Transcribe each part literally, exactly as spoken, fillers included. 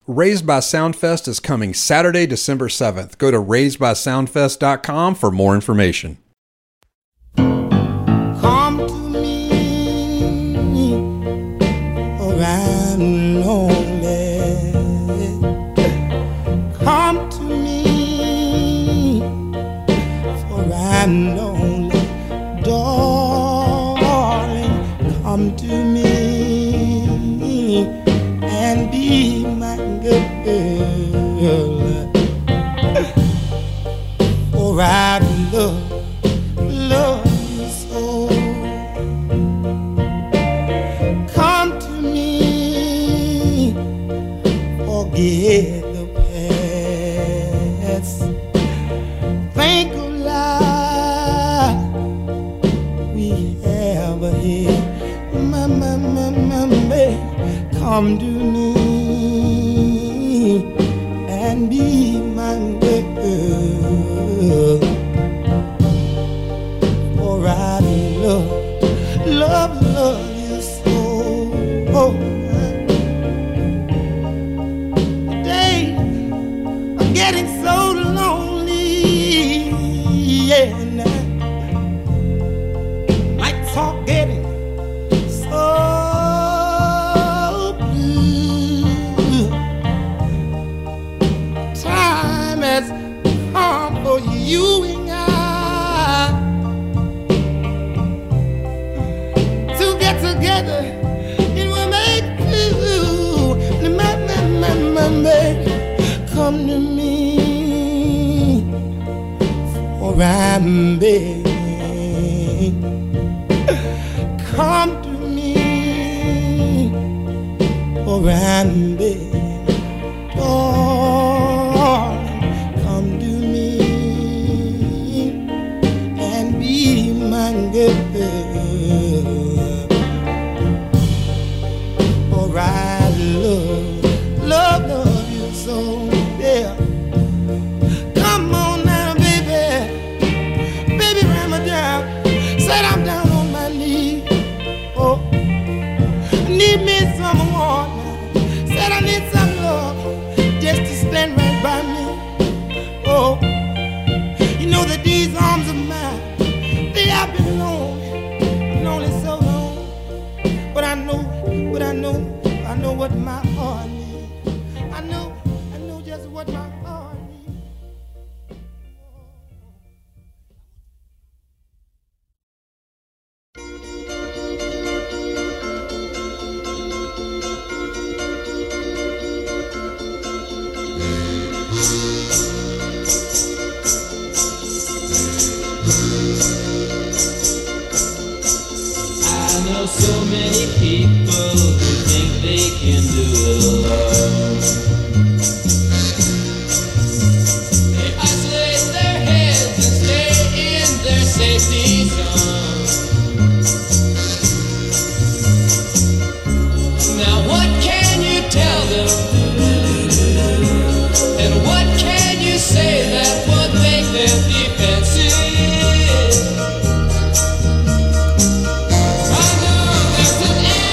Raised by Soundfest is coming Saturday, December seventh. Go to raised by soundfest dot com for more information. Come to me, for I'm lonely. Come to me, for I'm lonely. Darling, come to me and be my girl. For I love, love you so. Come to me, forget the past. Think of life we have ahead. My, my, my, my, baby, come to me and be my girl. For I love, love, love you so. Oh, today I'm getting so lonely, yeah, now lights are getting so blue. Time has come for you and I to get together. It will make you my, my, my, my, baby. Come to me, for I'm begging. Come to me, for I'm begging. Darling, come to me and be my girl. For I love, love, love you so, yeah. Come on now, baby, baby, ram me down. Sit I'm down on my knees. Oh, I need me some water. Said I need some love just to stand right by me. Oh, you know that these arms of mine, they have been lonely, lonely so long. But I know, but I know, I know what my heart needs. I know, I know just what my heart needs. I know so many people who think they can do it alone. They isolate their heads and stay in their safety zone. Now what can you tell them? And what can you say that would make them defensive? I know there's an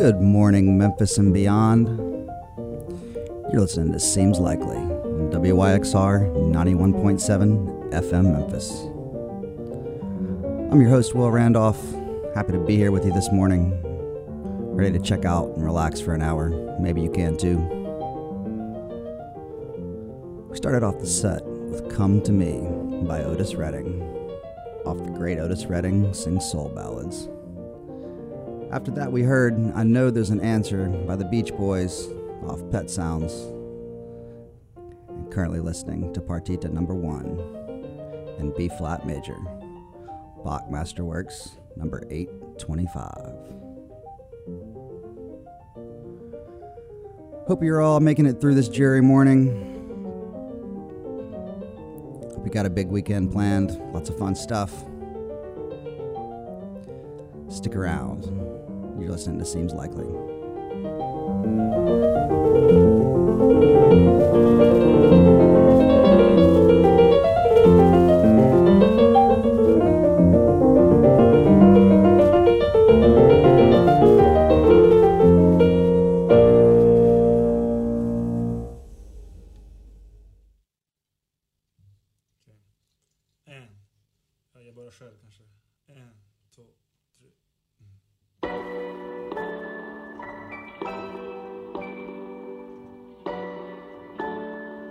Good morning, Memphis and beyond. You're listening to Seems Likely on W Y X R ninety-one point seven F M Memphis. I'm your host, Will Randolph. Happy to be here with you this morning. Ready to check out and relax for an hour. Maybe you can too. We started off the set with Come to Me by Otis Redding, off the great Otis Redding Sings Soul Ballads. After that, we heard I Know There's an Answer by the Beach Boys off Pet Sounds. And currently listening to Partita number one in B flat major, Bach Masterworks number eight twenty-five. Hope you're all making it through this dreary morning. Hope you got a big weekend planned, lots of fun stuff. Stick around. You're listening to Seems Likely. En. Ja, jag börjar själv kanske. En, två, tre. Mm.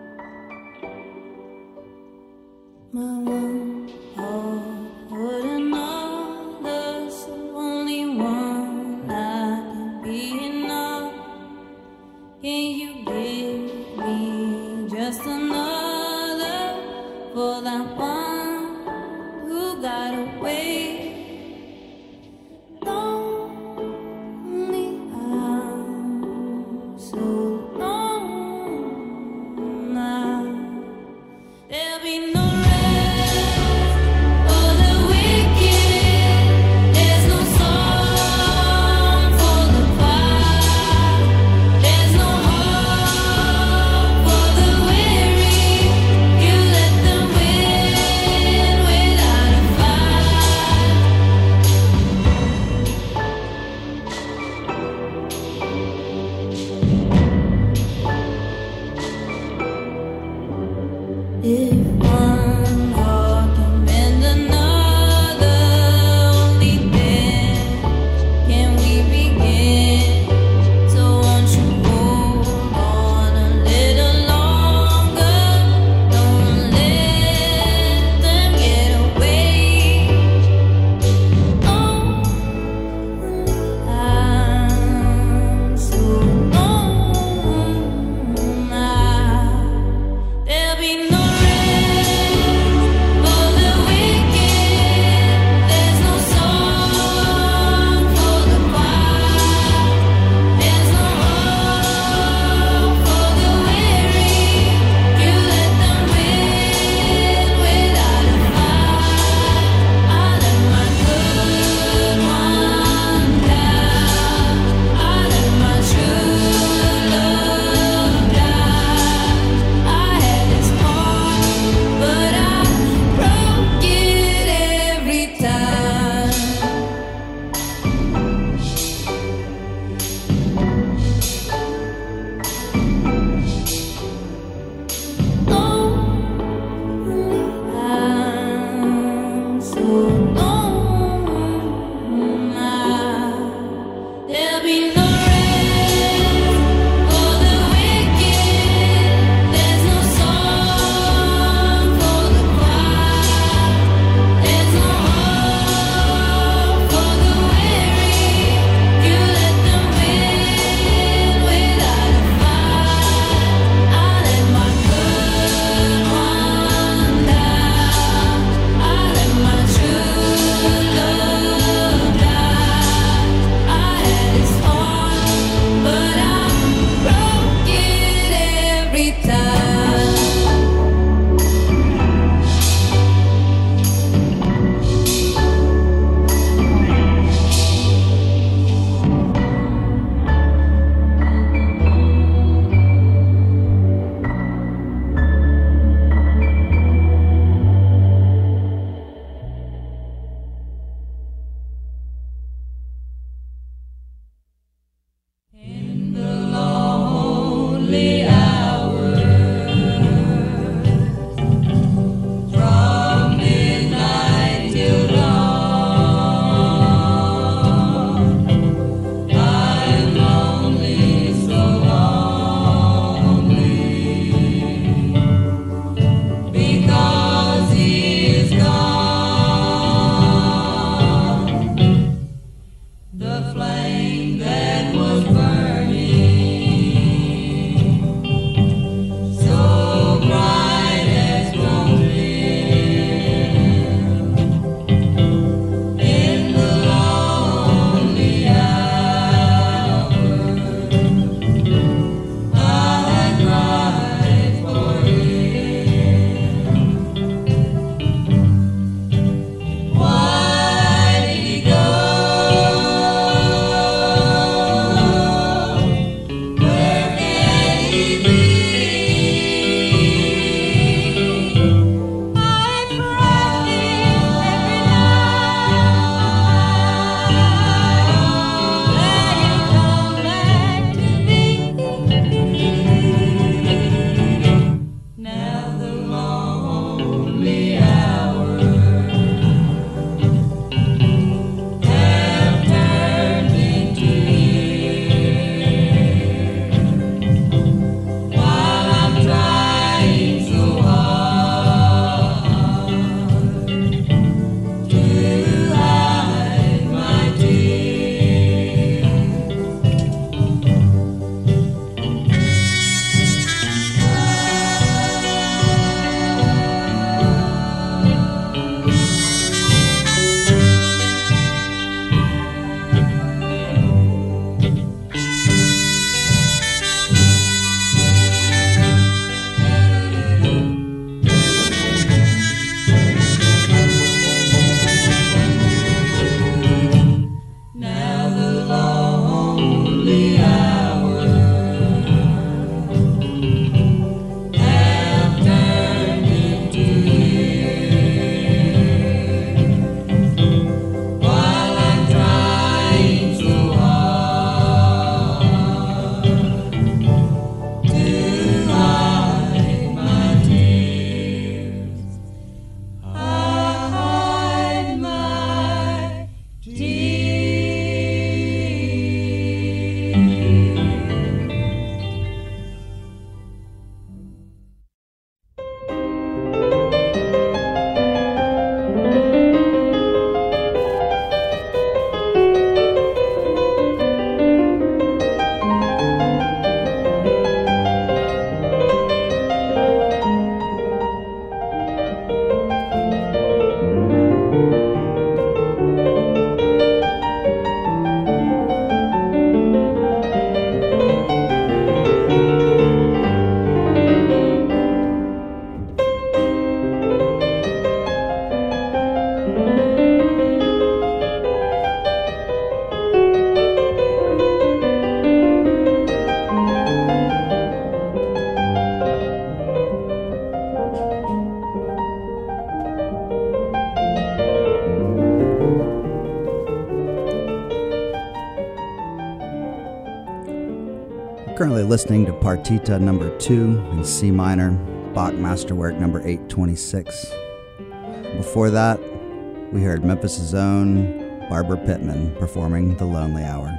currently listening to Partita number two in C minor, Bach Masterwork number eight twenty-six. Before that, we heard Memphis' own Barbara Pittman performing The Lonely Hour.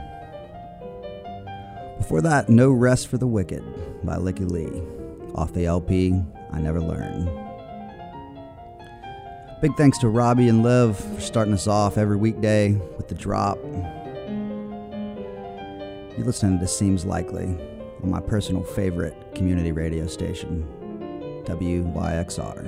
Before that, No Rest for the Wicked by Licky Lee, off the L P I Never Learned. Big thanks to Robbie and Liv for starting us off every weekday with the drop. You're listening to Seems Likely on my personal favorite community radio station, W Y X R.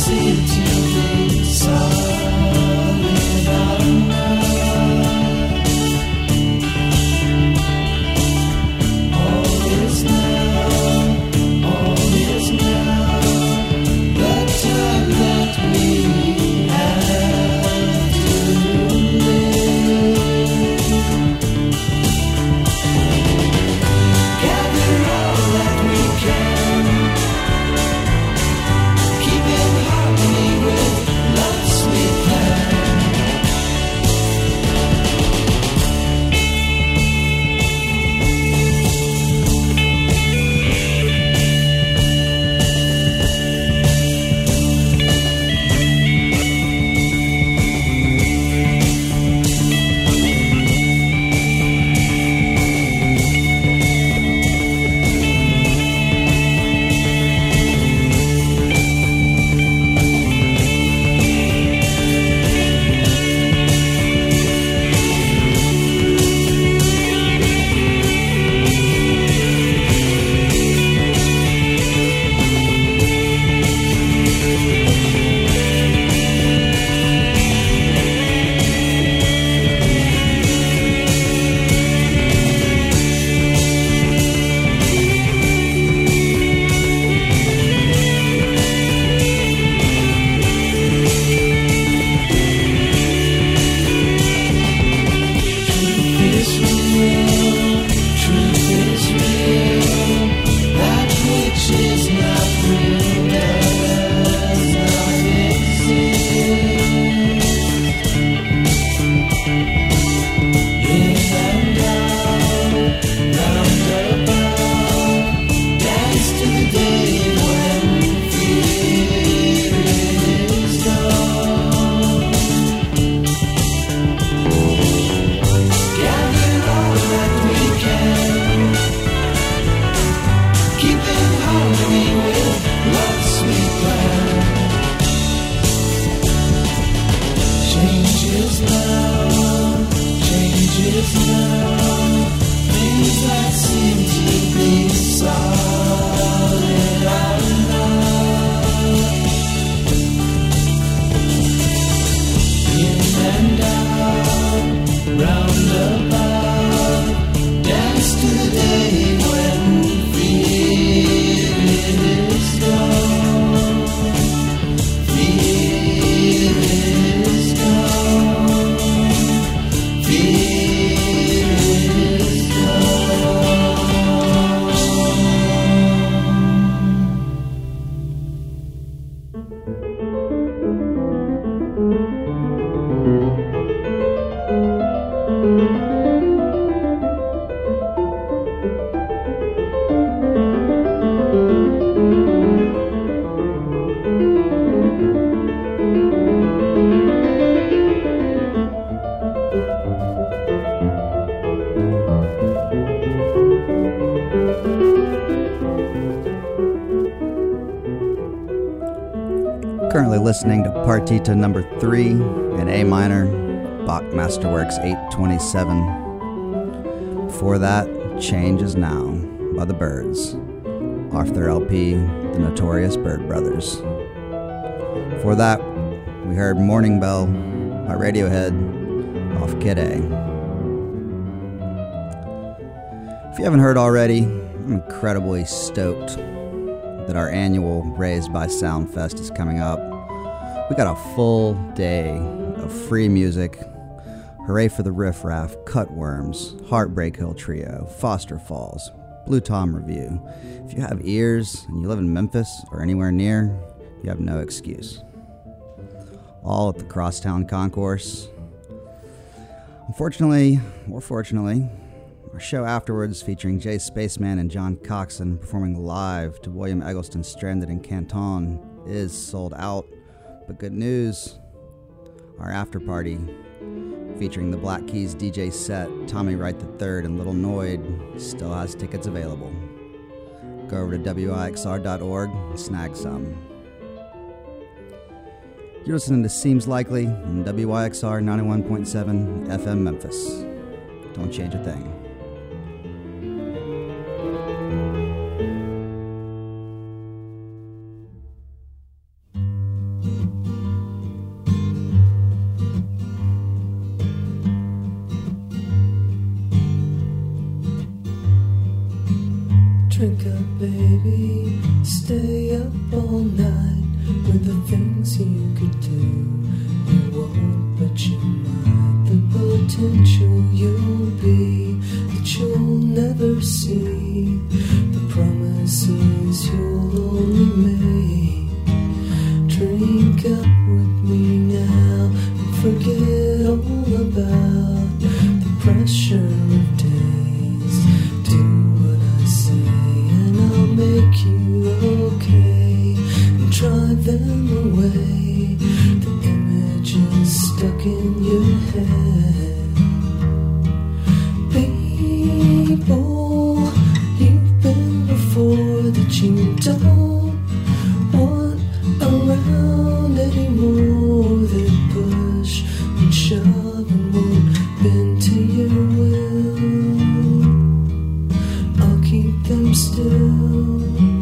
Currently listening to Partita number three in A minor, Bach Masterworks eight twenty-seven. Before that, Change Is Now by the Byrds, off their L P, The Notorious Byrd Brothers. Before that, we heard Morning Bell by Radiohead, off Kid A. If you haven't heard already, I'm incredibly stoked that our annual Raised by Sound Fest is coming up. We got a full day of free music. Hooray for the Riff Raff, Cutworms, Heartbreak Hill Trio, Foster Falls, Blue Tom Review. If you have ears and you live in Memphis or anywhere near, you have no excuse. All at the Crosstown Concourse. Unfortunately, or fortunately, our show afterwards, featuring Jay Spaceman and John Coxon performing live to William Eggleston Stranded in Canton, is sold out. But good news, our after party, featuring the Black Keys D J set, Tommy Wright the third, and Little Noid, still has tickets available. Go over to W I X R dot org and snag some. You're listening to Seems Likely on W I X R ninety-one point seven F M Memphis. Don't change a thing. things you could do. You won't, but you might. The potential you'll be that you'll never see. The promises you'll only make. Drink up with me now and forget all about the pressure of days. Do what I say and I'll make you okay and drive them away. The images stuck in your head. People you've been before that you don't want around anymore. They push and shove and won't bend to your will. I'll keep them still.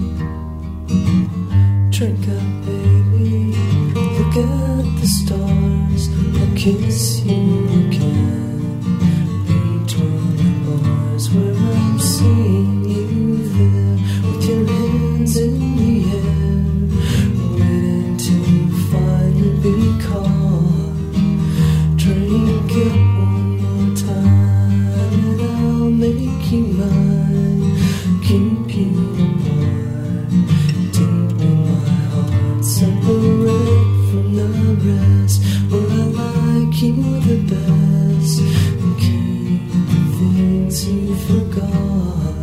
Drink up, baby. Look at the stars. I'll kiss you again. Between the bars where I'm seeing you there with your hands in the air, waiting to finally be caught. Drink it one more time and I'll make you mine. Keep you apart, deep in my heart, separate from the rest, where I like you the best, and keep the things you forgot.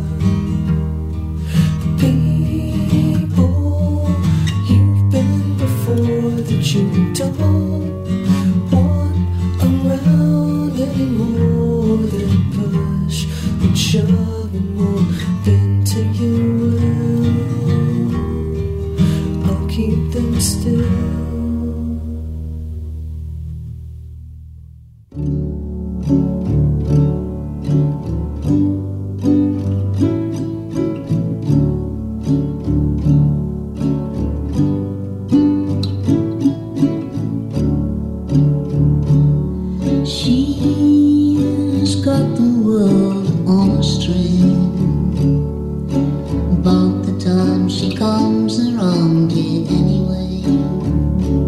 People you've been before that you don't want around anymore. They push and shove and won't bend to your will. I'll keep them still. She's got the world on a string. About the time she comes around here anyway.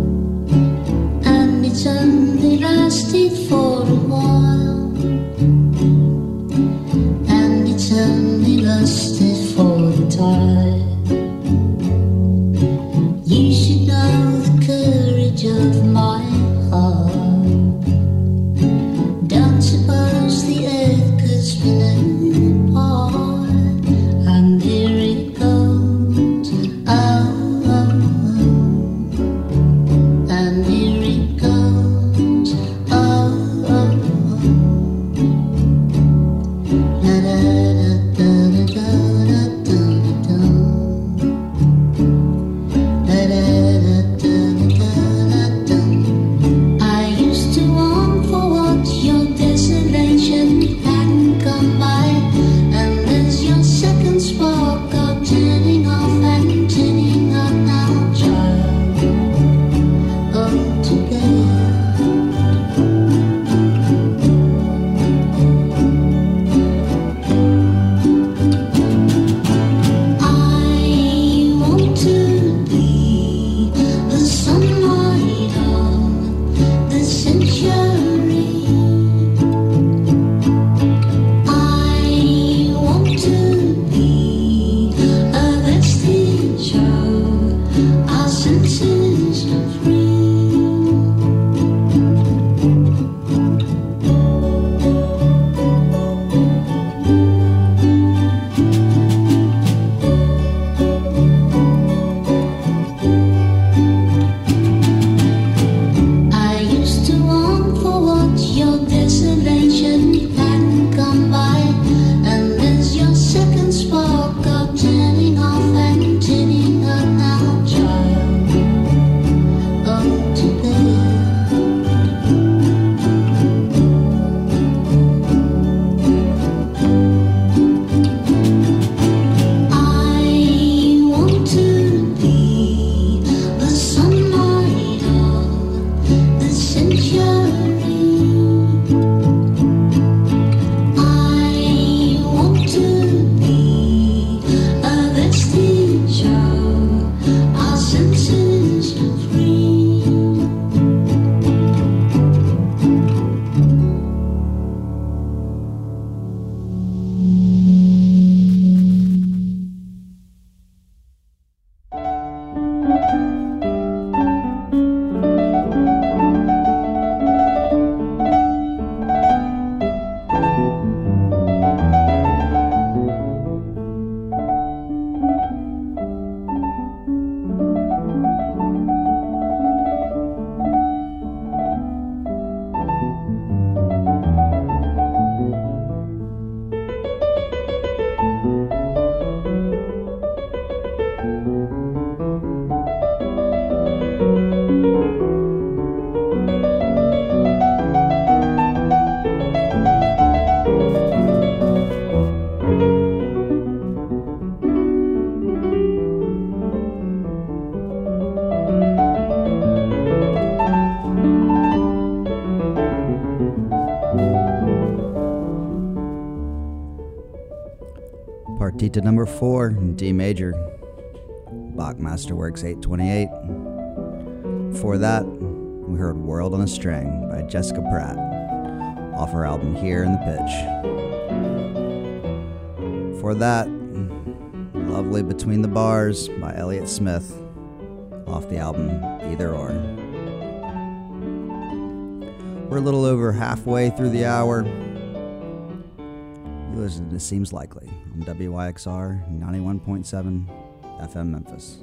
Partita number four, D major, Bach Masterworks eight twenty-eight. Before that, we heard World on a String by Jessica Pratt, off her album Here in the Pitch. Before that, Lovely Between the Bars by Elliott Smith, off the album Either Or. We're a little over halfway through the hour. You listen to Seems Likely on W Y X R ninety-one point seven F M Memphis.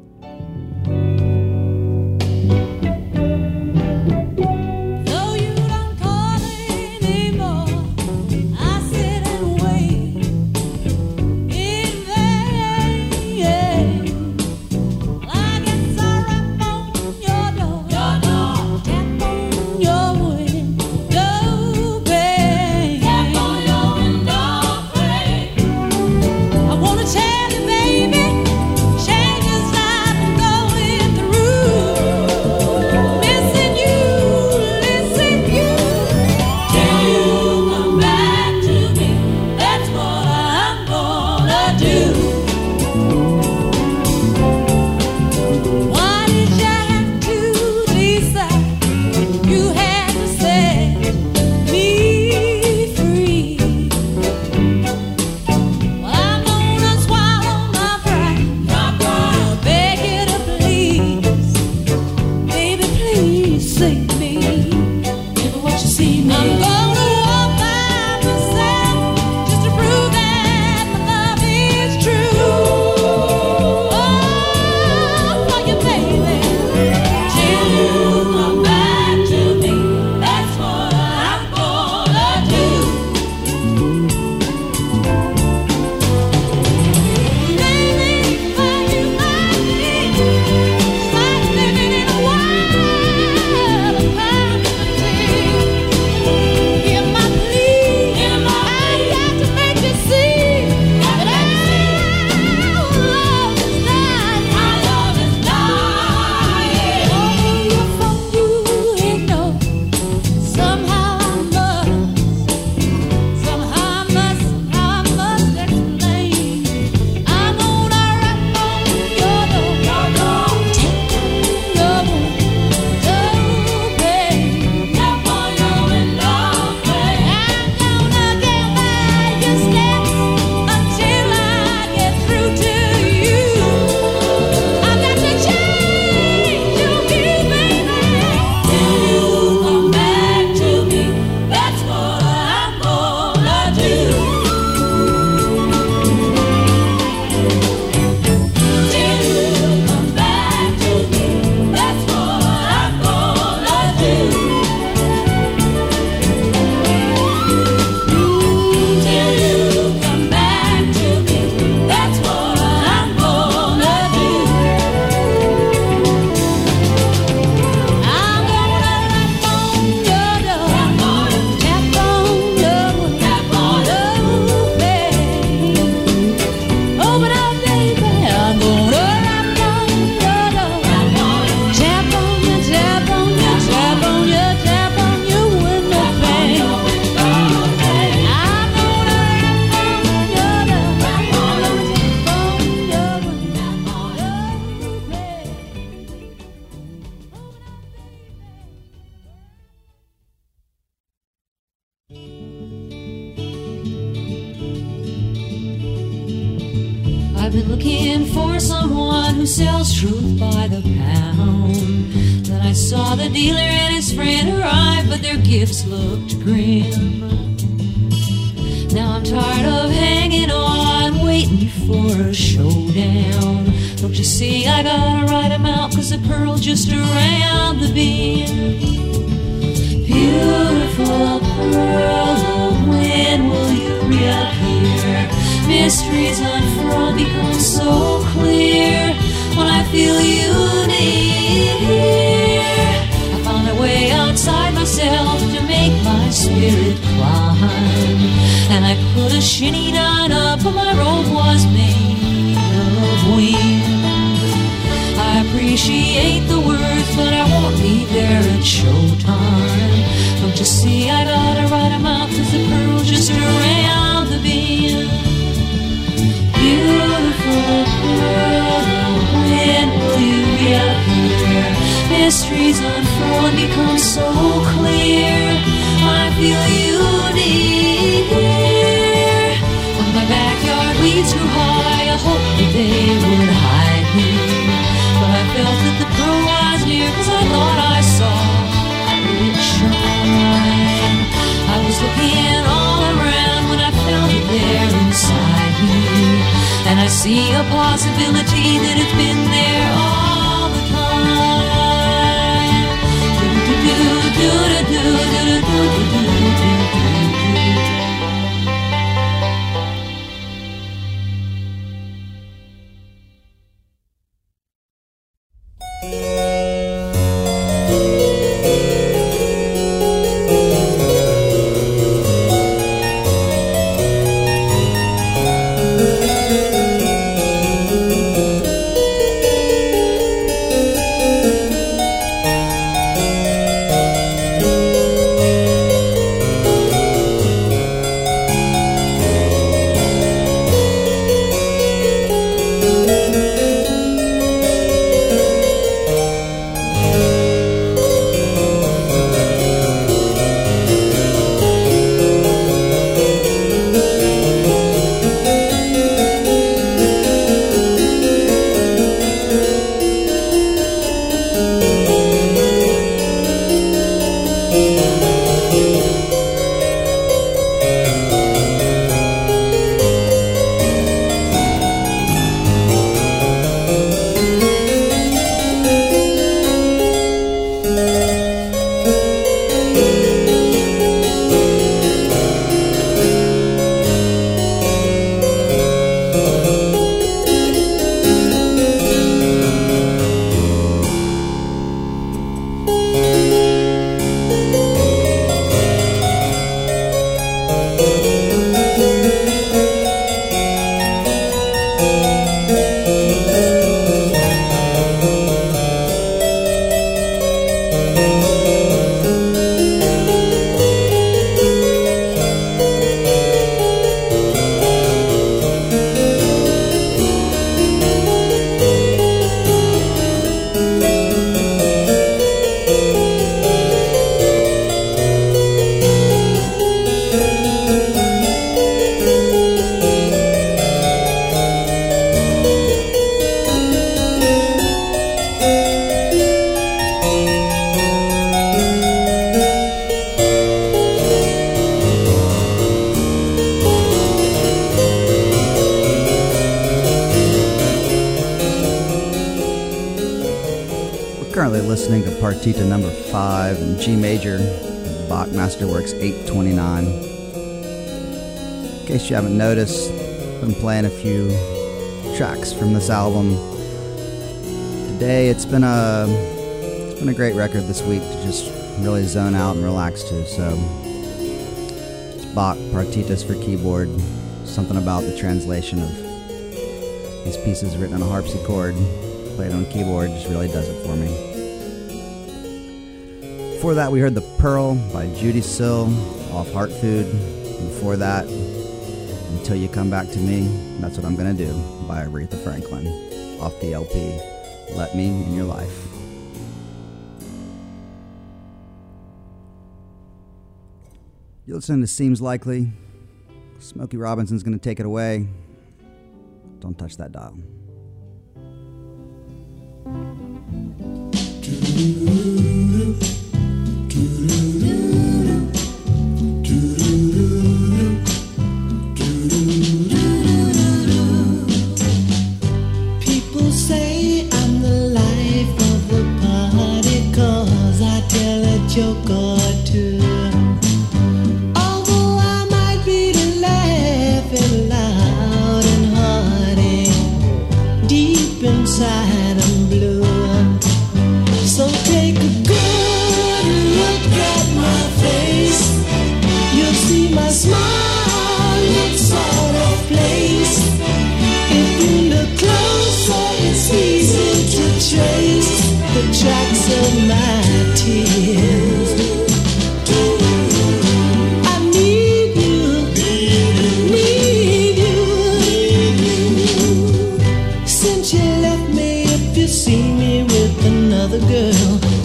I've been looking for someone who sells truth by the pound. Then I saw the dealer and his friend arrive, but their gifts looked grim. Now I'm tired of hanging on, waiting for a showdown. Don't you see I gotta write them out, cause the pearl's just around the bend. Beautiful pearl, when will you reappear? Mysteries unfurled become so clear when I feel you near. I found a way outside myself to make my spirit climb, and I put a shinny down up, but my robe was made of wind. I appreciate the words, but I won't be there at showtime. Don't you see I gotta write them out, cause the pearl's just around the bend. mysteries unfurl and become so clear when I feel you near. When my backyard weeds grew high, I hoped that they would hide me, but I felt that the pearl was near, cause I thought I saw it shine. I was looking all around when I felt it there inside me, and I see a possibility that it's been there all the time. Do-do-do-do-do-do-do-do-do-do-do-do. Listening to Partita number five in G major, Bach Masterworks eight twenty-nine. In case you haven't noticed, I've been playing a few tracks from this album. Today it's been a it's been a great record this week to just really zone out and relax to. So it's Bach Partitas for keyboard. Something about the translation of these pieces written on a harpsichord, played on keyboard, just really does it for me. Before that, we heard The Pearl by Judy Sill off Heart Food. And before that, Until You Come Back to Me, That's What I'm Gonna Do by Aretha Franklin off the L P Let Me In Your Life. You're listening to Seems Likely. Smokey Robinson's gonna take it away. Don't touch that dial. People say I'm the life of the party 'cause I tell a joke or two. Although I might be laughing loud and hearty, deep inside I'm blue. So take a good look at my face. You'll see my smile looks sort of place. If you look closer, it's easy to trace the tracks of my tears. I need you, need you. Since you left me, if you see me with another girl,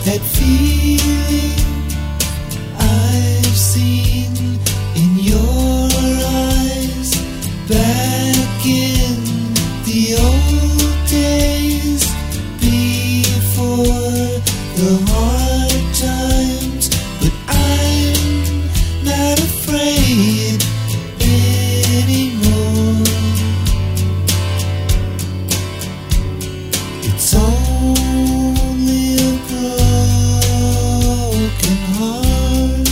that feeling I've seen in your eyes back in the old days before the hard times. But I'm not afraid anymore. It's only a broken heart.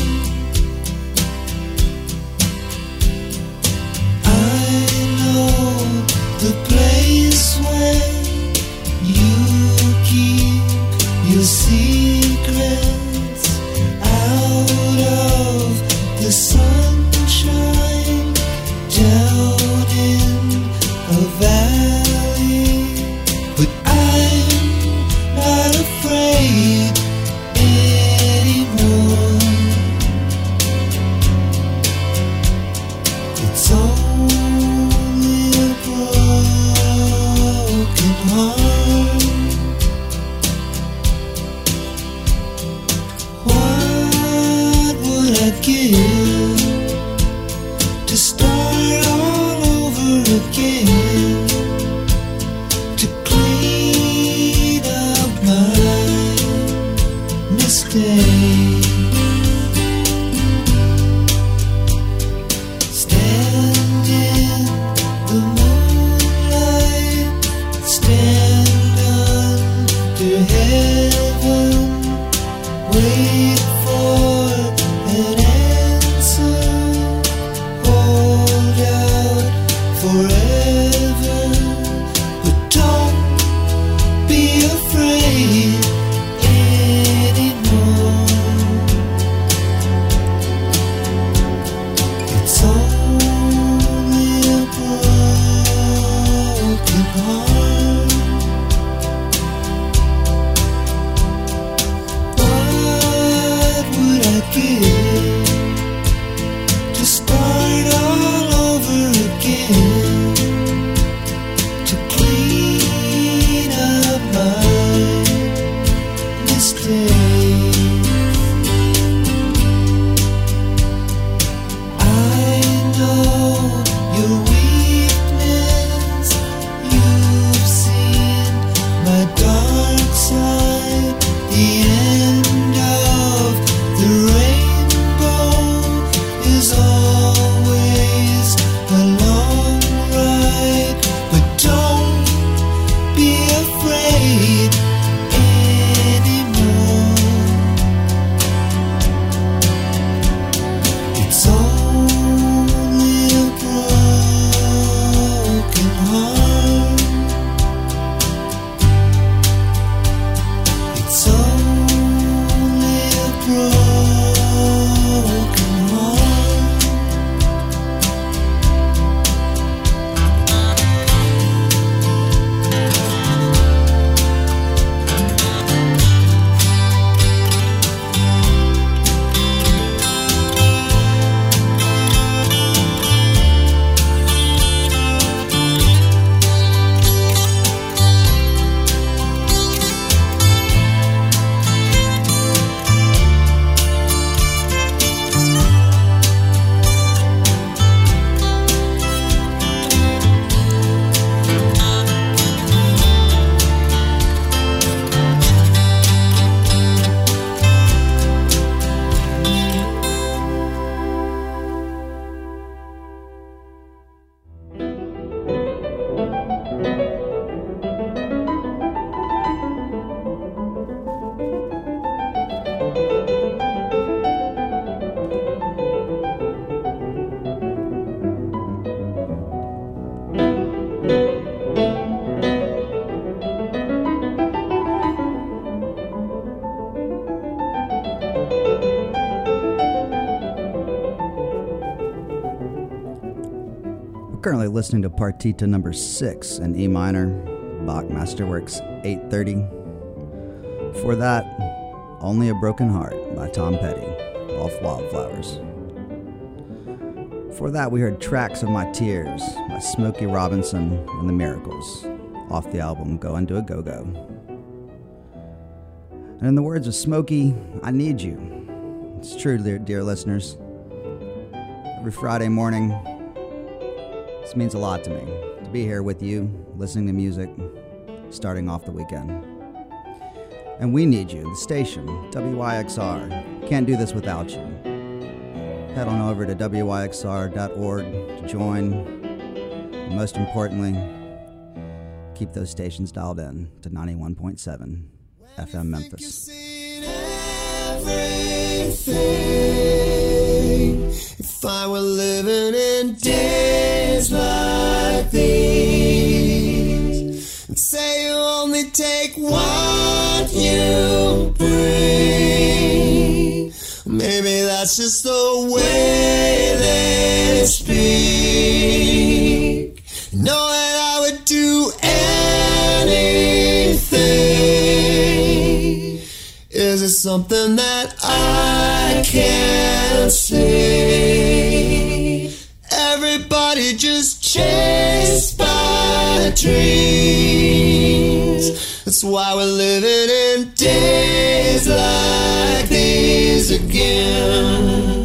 I know the place where you keep your secrets out of the sunshine down in a valley. But I'm not afraid anymore. It's only a broken heart. What would I give to start all over again? To clean up my mistakes. Stand in the moonlight, stand under heaven, wait for an answer, hold out forever. But don't be afraid anymore. It's only a broken heart. What would I give to start all over again? To clean up my mistakes. I know your weakness. You've seen my dark side. The end of the rainbow is always a long ride. But don't be afraid anymore. It's only a broken heart. It's only a broken heart. Currently listening to Partita number six in E minor, Bach Masterworks eight thirty. For that, Only a Broken Heart by Tom Petty, off Wildflowers. For that, we heard Tracks of My Tears by Smokey Robinson and the Miracles, off the album Go Into a Go-Go. And in the words of Smokey, I need you. It's true, dear, dear listeners. Every Friday morning, this means a lot to me. To be here with you, listening to music, starting off the weekend. And we need you, the station, W Y X R. Can't do this without you. Head on over to W Y X R dot org to join. And most importantly, keep those stations dialed in to ninety-one point seven F M Memphis. If I were living in days like these, and say you only take what you bring, maybe that's just the way they speak. Know that I would do anything. Is it something that I can't see? Everybody just chased by dreams. That's why we're living in days like these again.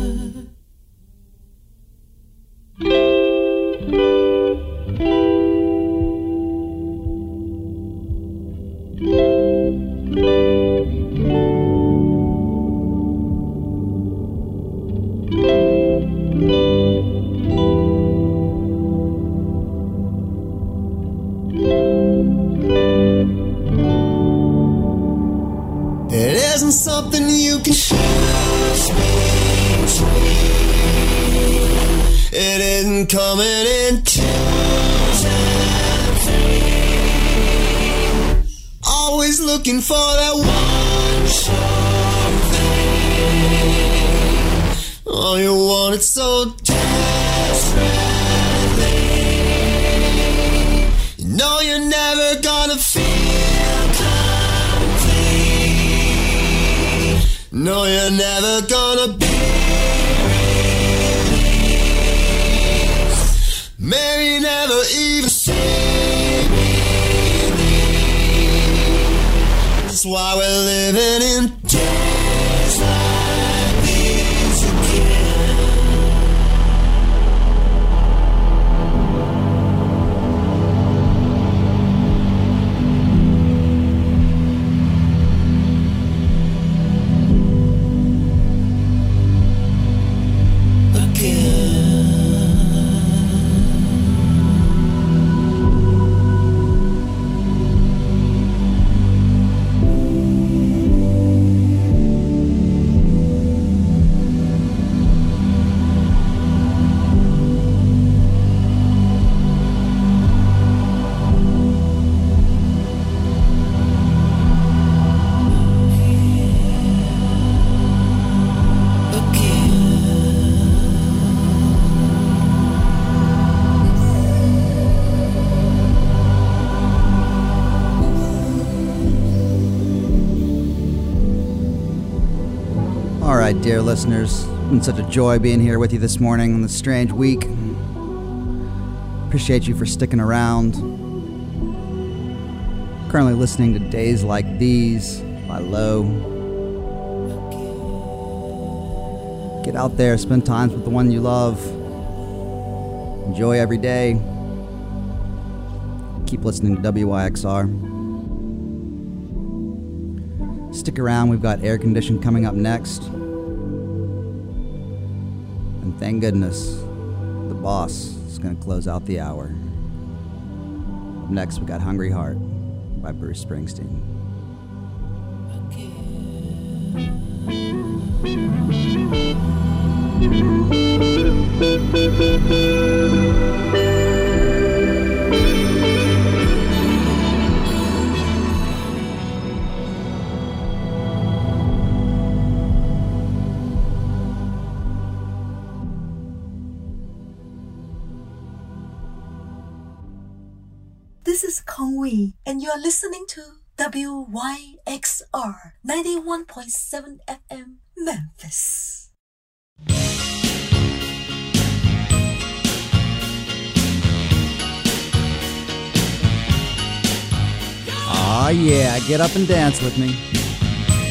It isn't something you can choose between. It isn't coming in twos and threes. Always looking for that one sure thing. Oh, you want it so desperately. You know you're never gonna feel complete. No, you're never gonna be released. Maybe never even see me. That's why we're living in days like these again. Dear listeners, it's been such a joy being here with you this morning on this strange week. Appreciate you for sticking around. Currently listening to Days Like These by Low. Get out there, spend time with the one you love. Enjoy every day. Keep listening to W Y X R. Stick around, we've got Air Condition coming up next. And thank goodness, the boss is going to close out the hour. Up next, we got Hungry Heart by Bruce Springsteen. This is Kong Wee, and you're listening to W Y X R ninety-one point seven F M Memphis. Ah, yeah, get up and dance with me.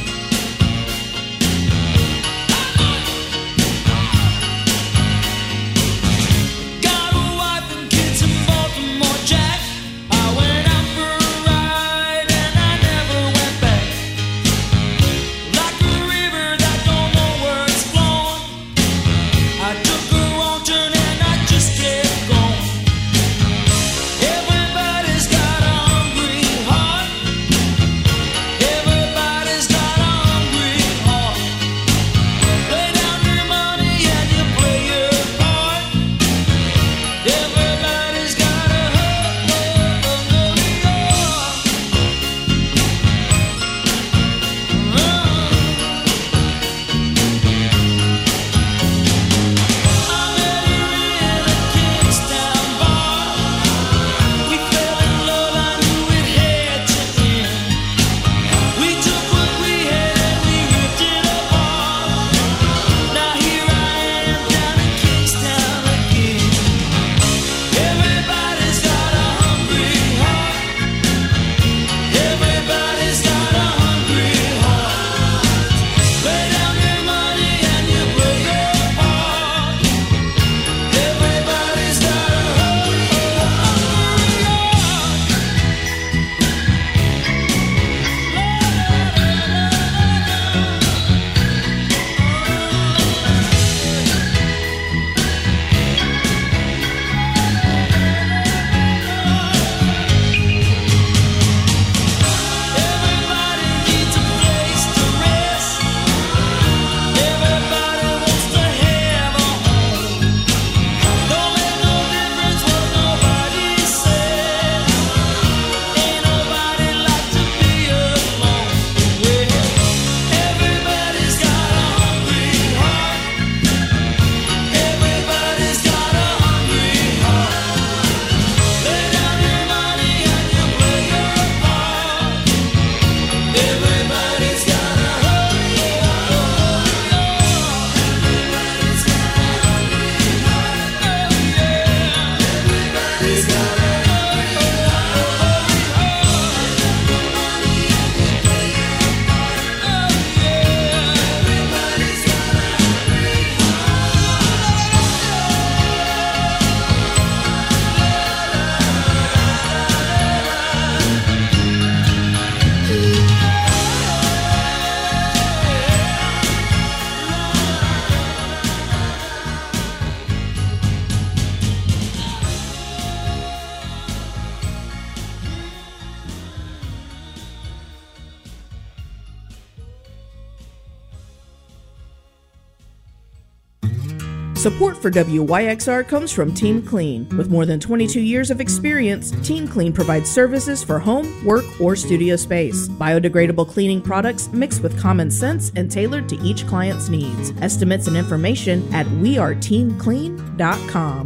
Support for W Y X R comes from Team Clean. With more than twenty-two years of experience, Team Clean provides services for home, work, or studio space. Biodegradable cleaning products mixed with common sense and tailored to each client's needs. Estimates and information at we are team clean dot com.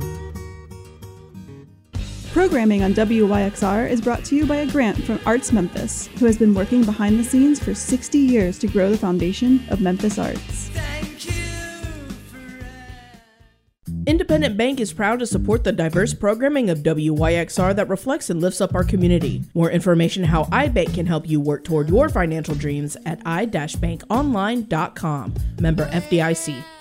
Programming on W Y X R is brought to you by a grant from Arts Memphis, who has been working behind the scenes for sixty years to grow the foundation of Memphis arts. Independent Bank is proud to support the diverse programming of W Y X R that reflects and lifts up our community. More information how iBank can help you work toward your financial dreams at i dash bank online dot com. Member F D I C.